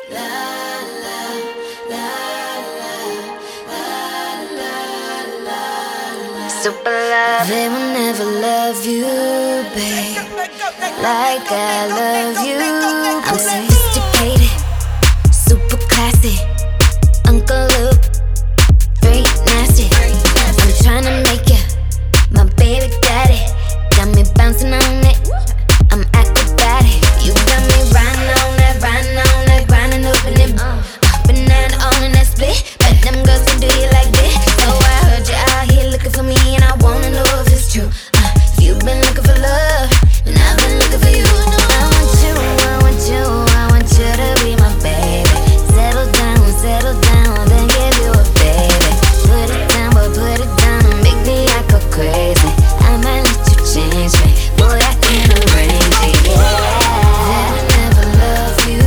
Super love. They will never love you, babe, like I love you. I'm sophisticated, super classy, Uncle Luke, very nasty. I'm tryna make you my baby daddy. Got me bouncing on it, I'm acrobatic. You got me riding on that, grinding, open it up and down, on in that split. But them girls can do you like this. So I heard you out here looking for me, and I wanna know if it's true. If you've been looking for love, and I've been looking for you. I want you, I want you, I want you to be my baby. Settle down, then give you a baby. Put it down, boy, put it down, and make me act go crazy. I might let you change me, boy, I can arrange it, yeah. They'll never love you,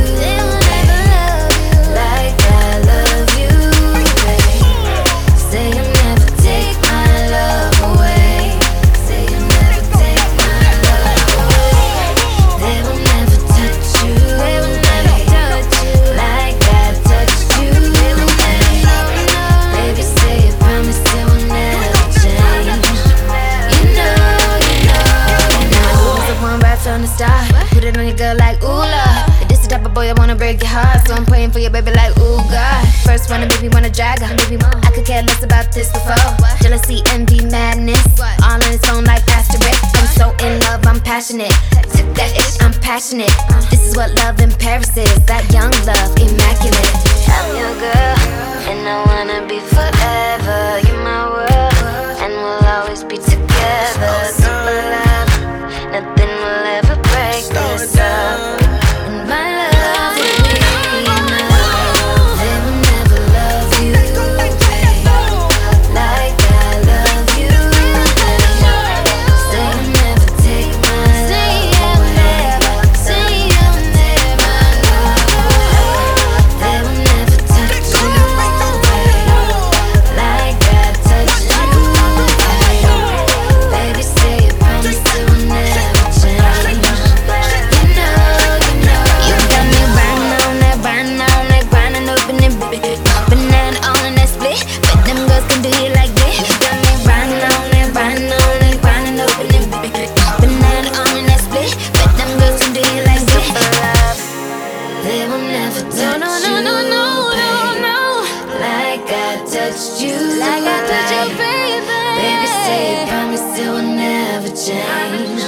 like I love you, babe. Say you'll never take my love away. Say you'll never take my love away. They will never touch you, like I touched you. Baby, say you promise it will never change. You know, I was the one right from the start. Put it on your girl like ooh la. This the type of boy I wanna break your heart, so I'm praying for your baby like ooh God. First one to make me wanna drag her. I could care less about this before. Jealousy, envy, madness, all on its own like asterisk. I'm so in love, I'm passionate. Took that ish, I'm passionate. This is what love in Paris is. That young love, immaculate. I'm your girl, and I wanna be forever. You're my world, and we'll always be together. Super love, nothing will ever break this up. And my love will be enough. They will never love you, babe, like I love you, babe. Say you'll never take my love away. Say you'll never love away. They will never touch you, babe, like I touched you, babe. Baby, say you promise it will never change. You got me riding on that, grinding, open it up and down, on in that split. But them girls can do you like this. You got me riding on that, grinding, open it up and down, on in that split. But them girls can do you like this. They will never touch you, like I touched you, baby. Baby, say you promise it will never change.